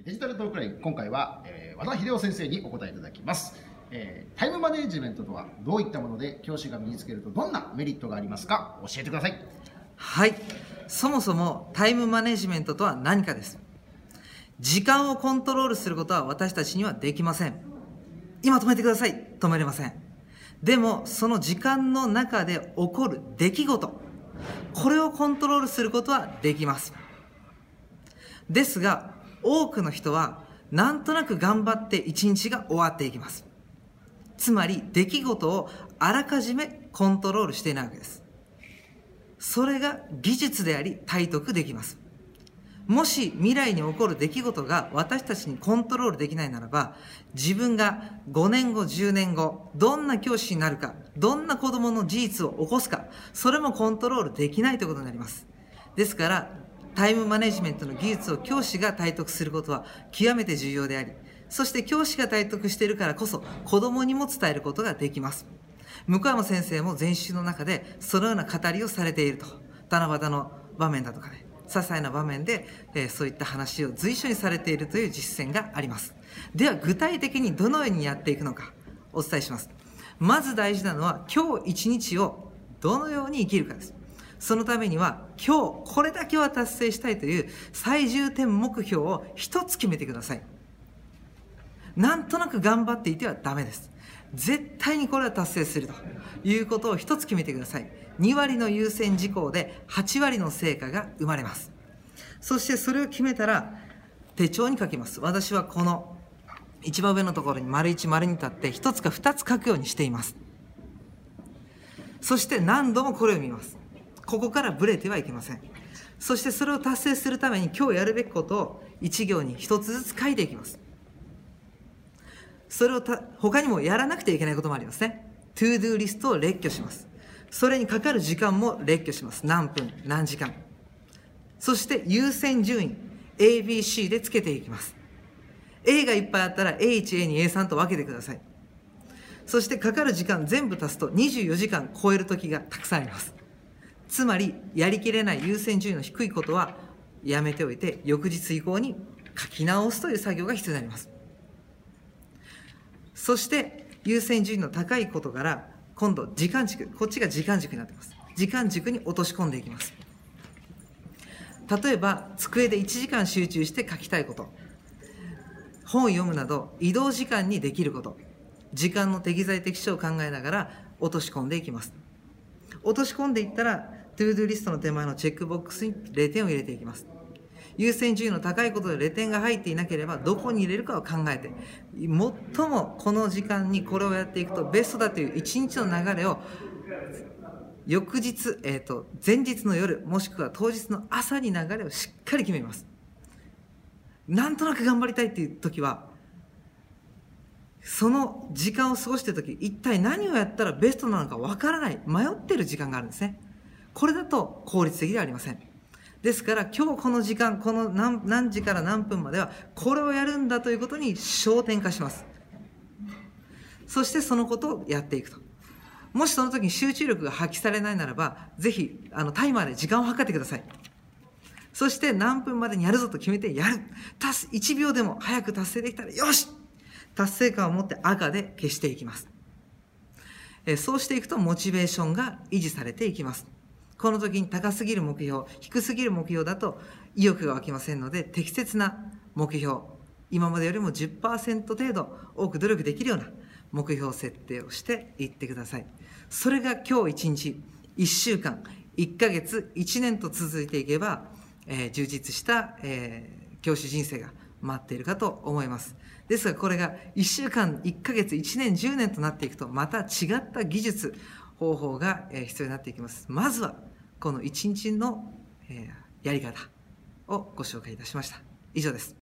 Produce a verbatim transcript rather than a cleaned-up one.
デジタルトークライン、今回は、えー、和田秀夫先生にお答えいただきます、えー、タイムマネジメントとはどういったもので、教師が身につけるとどんなメリットがありますか、教えてください。 はい、そもそもタイムマネジメントとは何かです。時間をコントロールすることは私たちにはできません。今止めてください、止めれません。でもその時間の中で起こる出来事、これをコントロールすることはできます。ですが多くの人はなんとなく頑張って一日が終わっていきます。つまり出来事をあらかじめコントロールしていないわけです。それが技術であり体得できます。もし未来に起こる出来事が私たちにコントロールできないならば、自分がごねんご、じゅうねんご、どんな教師になるか、どんな子供の事実を起こすか、それもコントロールできないということになります。ですからタイムマネジメントの技術を教師が体得することは極めて重要であり、そして教師が体得しているからこそ子供にも伝えることができます。向山先生も前週の中でそのような語りをされていると。七夕の場面だとかね、些細な場面で、えー、そういった話を随所にされているという実践があります。では具体的にどのようにやっていくのかお伝えします。まず大事なのは今日一日をどのように生きるかです。そのためには今日これだけは達成したいという最重点目標を一つ決めてください。なんとなく頑張っていてはダメです。絶対にこれは達成するということを一つ決めてください。に割の優先事項ではち割の成果が生まれます。そしてそれを決めたら手帳に書きます。私はこの一番上のところに丸いち丸に立って一つか二つ書くようにしています。そして何度もこれを見ます。ここからブレてはいけません。そしてそれを達成するために今日やるべきことを一行に一つずつ書いていきます。それをた他にもやらなくてはいけないこともありますね。トゥードゥーリストを列挙します。それにかかる時間も列挙します。何分、何時間。そして優先順位 エービーシー でつけていきます。 A がいっぱいあったら エーワン、エーツー、エースリー と分けてください。そしてかかる時間全部足すとにじゅうよじかん超える時がたくさんあります。つまりやりきれない優先順位の低いことはやめておいて、翌日以降に書き直すという作業が必要になります。そして優先順位の高いことから今度時間軸、こっちが時間軸になっています。時間軸に落とし込んでいきます。例えば机でいちじかん集中して書きたいこと、本を読むなど移動時間にできること、時間の適材適所を考えながら落とし込んでいきます。落とし込んでいったらトゥードゥーリストの手前のチェックボックスにれいてんを入れていきます。優先順位の高いことでれいてんが入っていなければどこに入れるかを考えて、最もこの時間にこれをやっていくとベストだという一日の流れを翌日、えーと、前日の夜もしくは当日の朝に流れをしっかり決めます。なんとなく頑張りたいっていう時はその時間を過ごしている時、一体何をやったらベストなのかわからない、迷っている時間があるんですね。これだと効率的ではありません。ですから今日この時間、この 何, 何時から何分まではこれをやるんだということに焦点化します。そしてそのことをやっていくと。もしその時に集中力が発揮されないならば、ぜひあのタイマーで時間を計ってください。そして何分までにやるぞと決めてやる。いちびょうでも早く達成できたらよし、達成感を持って赤で消していきます。えそうしていくとモチベーションが維持されていきます。この時に高すぎる目標、低すぎる目標だと意欲が湧きませんので、適切な目標、今までよりも じゅっパーセント 程度多く努力できるような目標設定をしていってください。それが今日一日、いっしゅうかん、いっかげつ、いちねんと続いていけば、えー、充実した、えー、教師人生が待っているかと思います。ですがこれがいっしゅうかん、いっかげつ、いちねん、じゅうねんとなっていくと、また違った技術、方法が必要になっていきます。まずはこのいちにちのやり方をご紹介いたしました。以上です。